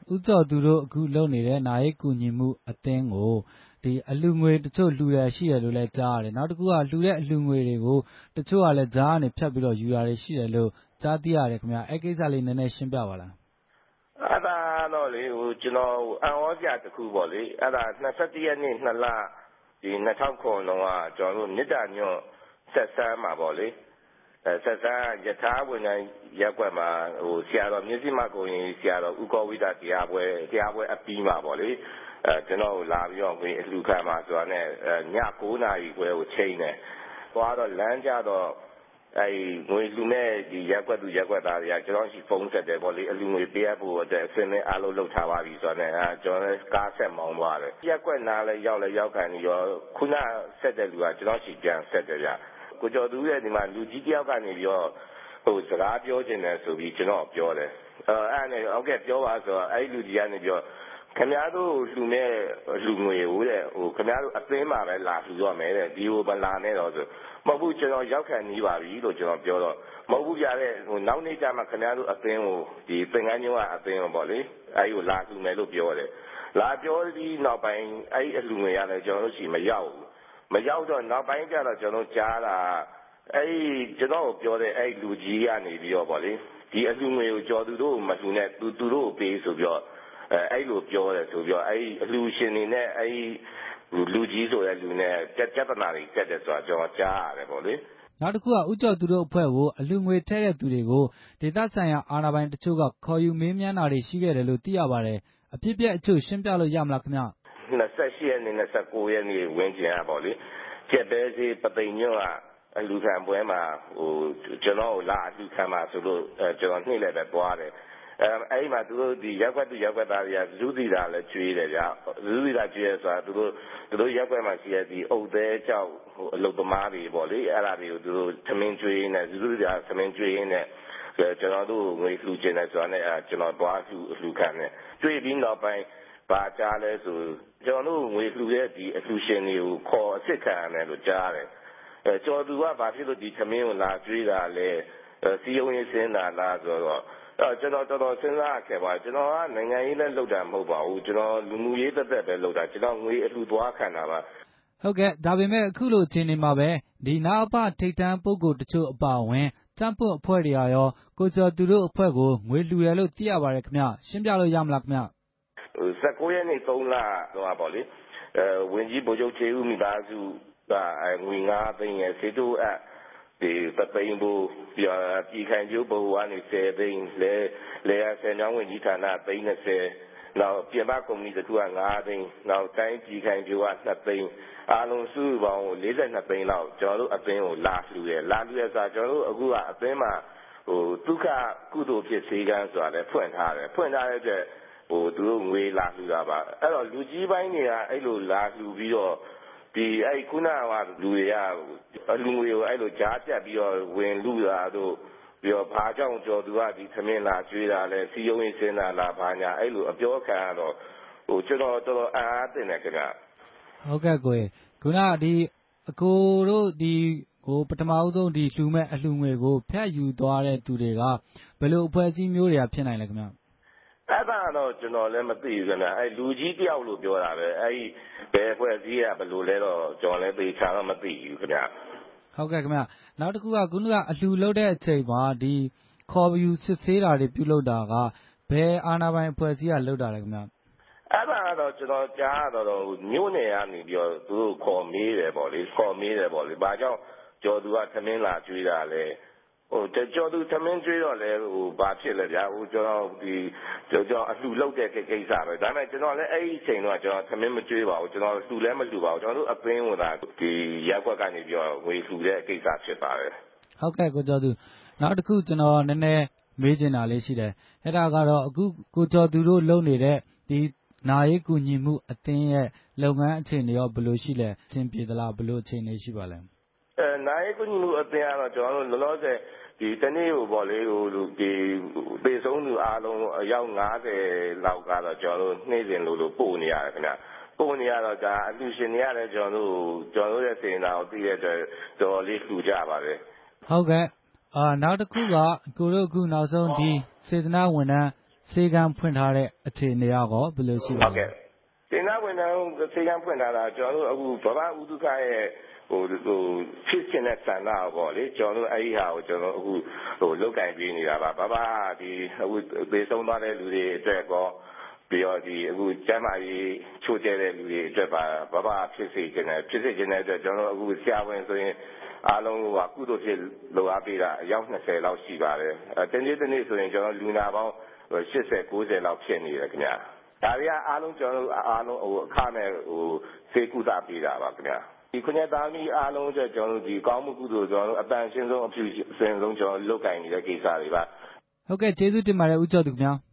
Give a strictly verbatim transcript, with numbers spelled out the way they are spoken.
ဦးကျော်သူတို့အခုလုပ်နေတဲ့နာရေးကူညီမှုအသင်းကိုဒီအလူငွေတချို့လှူရရှိရလို့လည်းကြားရတယ်နောက်တစ်ခုကလှူတဲ့အလူငွေတွေကိုတချို့ကလည်းကြားကနေဖြတ်ပြီးတော့ယူရတယ်ရှိတယ်လို့ကြားသိရတယ်ခင်ဗျအဲ့ကိစ္စလေးနည်းနည်းရှင်းပြပါလားအဲ့ဒါတော့လေဟိုကျွန်တော်အံ့ဩစရာတစ်ခုပေါ့လေအဲ့ဒါ၂၁ရက်နေ့နှစ်လဒီ၂၀၀၉လုံးကကျွန်တော်တို့မြစ်တာညွန့်ဆက်ဆန်းမှာပေါ့လေအဲဆက်ဆန်းယထာဝန်ထမ်းရက်ွက်မှာဟိုဆရာတော်မြစ်စီမကုံရင်ဆရာတော်ဥကောဝိဒတရားပွဲတရားပွဲအပြီးမှာပေါ့လေအဲကျွန်တော်လာပြီးတော့ဝင်အလှခံမှာဆိုတာနဲ့ည၉နာရီခွဲကိုချိန်တယ်သွားတော့လမ်းကြတော့အဲငွေလူနဲ့ဒီရက်ွက်သူရက်ွက်သားတွေကကျွန်တော်ရှိဖုန်းဆက်တယ်ပေါ့လေအလူငွေပေးရဖို့အတွက်အစင်းနဲ့အားလုံးလုပ်ထားပါပြီဆိုတော့အဲကျွန်တော်ကားဆက်မောင်းသွားတယ်ရက်ွက်နားလဲရောက်လဲရောက်ခံပြီးတော့ခုနဆက်တဲ့လူကကျွန်တော်ရှိပြန်ဆက်တယ်ဗျကိုကျော်သူရဲ့ဒီမှာလူကြီးတယောက်ကနေပြီးတော့ဟိုစကားပြောခြင်းတယ်ဆိုပြီးကျွန်တော်ပြောတယ်အဲအဲ့နဲ့ဟုတ်ကဲ့ပြောပါဆိုတော့အဲ့လူကြီးကနေပြီးတော့ခင်ဗျားတို့လူနဲ့လူငွေဟိုတဲ့ဟိုခင်ဗျားတို့အသင်းမှာပဲလာလှူရမယ်တဲ့ဒီဟိုမလာနဲ့တော့ဆိုမဟုတ်ဘူးကျွန်တော်ရောက်ခံနေပါပြီလို့ကျွန်တော်ပြောတော့မဟုတ်ဘူးပြတဲ့ဟိုနောက်နေ့ကျမှခင်ဗျားတို့အသင်းကိုဒီသင်္ကန်းကျုံကအသင်းကိုပေါ့လေအဲ့ကိုလာလှူမယ်လို့ပြောတယ်လာပြောပြီးနောက်ပိုင်းအဲ့အလူငွေရတယ်ကျွန်တော်တို့ရှိမရောက်ဘူးမရောက်တော့နောက်ပိုင်းကျတော့ကျွန်တော်ကြားတာအဲ့ကျွန်တော်ပြောတဲ့အဲ့လူကြီးကနေပြီးတော့ပေါ့လေဒီအလူငွေကိုကြော်သူတို့မလှူနဲ့သူသူတို့ပေးဆိုပြီးတော့အဲအဲ့လိုပြောတယ်ဆိုပြီးတော့အဲ့အလူရှင်တွေနဲ့အဲ့လူကြီးဆိုတဲ့လူနဲ့ကြက်ကြက်တနာတွေတက်တယ်ဆိုတာကျွန်တော်ကြားရတယ်ပေါ့လေနောက်တစ်ခုကဥကြော်သူတို့အဖွဲ့ကိုအလူငွေထဲတဲ့သူတွေကိုဒေသဆိုင်ရာအာဏာပိုင်တချို့ကခေါ်ယူမေးမြန်းတာတွေရှိခဲ့တယ်လို့သိရပါတယ်အဖြစ်အပျက်အချို့ရှင်းပြလို့ရမလားခင်ဗျ၂၈ရက်နေ့၂၉ရက်နေ့ဝင်းကျင်อ่ะပေါ့လေကျက်ပဲစီပသိမ်ညွန့်ကအလူခံပွဲမှာဟိုကျွန်တော်လာအလူခံမှာဆိုလို့အဲကျွန်တော်နှိမ့်လည်းပဲသွားတယ်အဲအဲ့ဒီမှာသူတို့ဒီရက်ွက်သူရက်ွက်သားတွေကဇူးသီတာလည်းကျွေးတယ်ဗျဇူးသီတာကျွေးရဆိုတာသူတို့သူတို့ရက်ွက်မှာရှိတဲ့ဒီအုတ်သေးကြောက်ဟိုအလုတ်သမားတွေပေါ့လေအဲ့ဒါတွေကိုသူတို့သမင်းကျွေးနေဇူးသီတာသမင်းကျွေးနေကျွန်တော်တို့ငွေလှူကျင်တယ်ဆိုတာနဲ့ကျွန်တော်သွားလှူလှူခံတယ်ကျွေးပြီးနောက်ပိုင်းဘာကြားလဲဆိုကျွန်တော်တို့ငွေလှူတဲ့ဒီအလှူရှင်တွေကိုခေါ်အစ်စ်ခံရတယ်လို့ကြားတယ်အဲကျော်သူကဘာဖြစ်လို့ဒီသမင်းကိုလာကျွေးတာလဲစီယုံရေးစင်းတာလားဆိုတော့အဲကျွန်တော်တော်တော်စဉ်းစားခဲ့ပါကျွန်တော်ကနိုင်ငံရေးနဲ့လုပ်တာမဟုတ်ပါဘူးကျွန်တော်လူမှုရေးသက်သက်ပဲလုပ်တာကျွန်တော်ငွေအလှူသွားခံတာပါဟုတ်ကဲ့ဒါပေမဲ့အခုလိုအခြေအနေမှာပဲဒီနာအပထိတ်တန်းပုဂ္ဂိုလ်တချို့အပါအဝင်ចံ့ပွတ်အဖွဲ့တွေရောကိုကျော်သူတို့အဖွဲ့ကိုငွေလှူတယ်လို့သိရပါတယ်ခင်ဗျရှင်းပြလို့ရမလားခင်ဗျ၁၉ရက်နေ့၃လတော့ပေါ့လေအဲဝင်ကြီးဗိုလ်ချုပ်ချေဦးမိသားစုကငွေ၅သိန်းရယ်စေတူအပ်ဒီတသိန်းဘူးပြည်ခိုင်ကျိုးဘဝကနေ၁၀သိန်းလဲလဲရဆယ်ညောင်းဝင်ကြီးဌာနသိန်း၂၀နောက်ပြင်ပကုမ္ပဏီတစ်ခုက၅သိန်းနောက်တိုင်းပြည်ခိုင်ကျိုးက၂သိန်းအားလုံးစုပေါင်း၄၂သိန်းလောက်ကျွန်တော်တို့အသင်းကိုလာလှူရလာလှူရဆိုတာကျွန်တော်တို့အခုကအသင်းမှာဟိုဒုက္ခကုသိုလ်ဖြစ်စေကန်းဆိုတာလည်းဖွင့်ထားတယ်ဖွင့်ထားတဲ့အတွက်ဟိုသူတို့ငွေလာလှူတာပါအဲ့တော့လူကြီးပိုင်းတွေကအဲ့လိုလာလှူပြီးတော့ဒီအဲ့ခုနကလူတွေကအလူငွေကိုအဲ့လိုကြားပြတ်ပြီးတော့ဝင်လူတာတို့ပြီးတော့ဘာကြောင့်ကြော်သူကဒီသမင်းလာကျွေးတာလဲစီယုံရေးစင်းတာလားဘာညာအဲ့လိုအပြောခံရတော့ဟိုကျွန်တော်တော်တော်အားအားတင်တယ်ခင်ဗျဟုတ်ကဲ့ကိုခုနဒီအကိုတို့ဒီဟိုပထမဦးဆုံးဒီလှူမဲ့အလှူငွေကိုဖျက်ယူသွားတဲ့သူတွေကဘယ်လိုအဖွဲ့အစည်းမျိုးတွေကဖြစ်နိုင်လဲခင်ဗျအဲ့ဒါတော့ကျွန်တော်လည်းမသိဘူးခင်ဗျအဲ့လူကြီးတယောက်လို့ပြောတာပဲအဲ့ဘယ်အဖွဲ့အစည်းကဘယ်လိုလဲတော့ကျွန်တော်လည်းသိချာတော့မသိဘူးခင်ဗျဟုတ်ကဲ့ခင်ဗျနောက်တစ်ခုကခုနကအလှူလုပ်တဲ့အချိန်မှာဒီခေါ်ယူစစ်ဆေးတာတွေပြုလုပ်တာကဘယ်အာဏာပိုင်အဖွဲ့အစည်းကလုပ်တာလဲခင်ဗျအဲ့ဒါတော့ကျွန်တော်ကြားရတော့မြို့နယ်ကနေပြီးတော့သူတို့ခေါ်မေးတယ်ပေါ့လေခေါ်မေးတယ်ပေါ့လေဘာကြောင့်ကျော်သူကသမင်းလာကျွေးတာလဲဟိုကျော်သူသမင်းကျွေးတော့လဲဟိုဘာဖြစ်လဲဗျာဟိုကျွန်တော်ဒီကျွန်တော်အလှူလုပ်တဲ့ကိစ္စပဲဒါပေမဲ့ကျွန်တော်လည်းအဲ့ဒီအချိန်တော့ကျွန်တော်သမင်းမကျွေးပါဘူးကျွန်တော်လှူလည်းမလှူပါဘူးကျွန်တော်တို့အပင်းဝင်တာဒီရက်ွက်ကနေပြီးတော့ဝေလှူတဲ့ကိစ္စဖြစ်ပါတယ်ဟုတ်ကဲ့ကိုကျော်သူနောက်တစ်ခုကျွန်တော်နည်းနည်းမေးချင်တာလေးရှိတယ်အဲ့ဒါကတော့အခုကိုကျော်သူတို့လုပ်နေတဲ့ဒီနာရေးကူညီမှုအသင်းရဲ့လုပ်ငန်းအခြေအနေရောဘယ်လိုရှိလဲအဆင်ပြေသလားဘယ်လိုအခြေအနေရှိပါလဲအဲနာရေးကူညီမှုအသင်းကတော့ကျွန်တော်တို့လောလောဆယ်ဒီတနေ့ကိုပေါ့လေဟိုဒီပေဆုံးသူအားလုံးအယောက်၅၀လောက်ကတော့ကျွန်တော်တို့နေ့စဉ်လိုလိုပို့နေရတယ်ခင်ဗျပို့နေရတော့ဒါအလှရှင်တွေရတယ်ကျွန်တော်တို့ကျွန်တော်တို့ရဲ့စေနာကိုသိတဲ့အတွက်တော်လေးလှူကြပါတယ်ဟုတ်ကဲ့အာနောက်တစ်ခုကကိုတို့အခုနောက်ဆုံးဒီစေတနာဝန်ထမ်းဆေးကမ်းဖွင့်ထားတဲ့အခြေအနေရောဘယ်လိုရှိပါလဲ။စေနာဝန်ထမ်းဆေးကမ်းဖွင့်ထားတာကျွန်တော်တို့အခုဗမာဥဒုက္ခရဲ့ဟိုဟိုဖြစ်ချင်တဲ့ဆန္ဒပေါ့လေကျွန်တော်တို့အဲ့ဒီဟာကိုကျွန်တော်အခုဟိုလုတ်ကင်ပေးနေတာပါဗမာဒီအခုသေဆုံးသွားတဲ့လူတွေအတွက်ကောပြီးတော့ဒီအခုကျမ်းမာရေးချိုးကျဲတဲ့လူတွေအတွက်ပါဗမာဖြစ်စေခြင်းနဲ့ဖြစ်စေခြင်းတဲ့အတွက်ကျွန်တော်တို့အခုဆရာဝန်ဆိုရင်အားလုံးကကုသိုလ်ဖြစ်လိုအားပေးတာအယောက်နှစ်ဆယ်လောက်ရှိပါတယ်အဲတနေ့တနေ့ဆိုရင်ကျွန်တော်လူနာပေါင်းရှစ်ဆယ်ကိုးဆယ်လောက်ဖြစ်နေတယ်ခင်ဗျာဒါတွေကအားလုံးကျွန်တော်တို့အားလုံးဟိုအခမဲ့ဟိုစေကုသပေးတာပါခင်ဗျာဒီခွင့်ရသားမီးအားလုံးအတွက်ကျွန်တော်တို့ဒီကောင်းမှုကုသိုလ်ကျွန်တော်တို့အပန်းရှင်းဆုံးအပြုအစဉ်ဆုံးကျွန်တော်လုတ်ကင်နေတဲ့ကိစ္စတွေပါဟုတ်ကဲ့ကျေးဇူးတင်ပါတယ်ဦးကျော်သူခင်ဗျာ